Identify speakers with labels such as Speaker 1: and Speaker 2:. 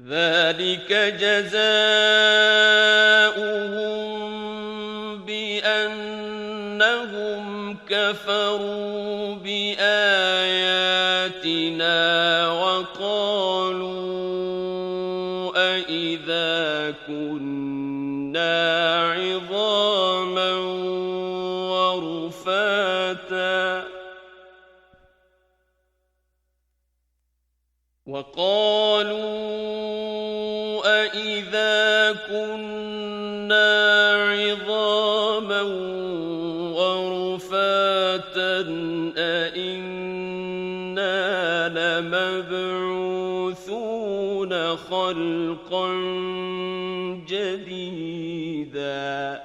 Speaker 1: ذلك جزاؤهم بأنهم كفروا بآياتنا وقالوا أإذا كنا عظاما ورفاتا أإنا لمبعوثون خلقا جديدا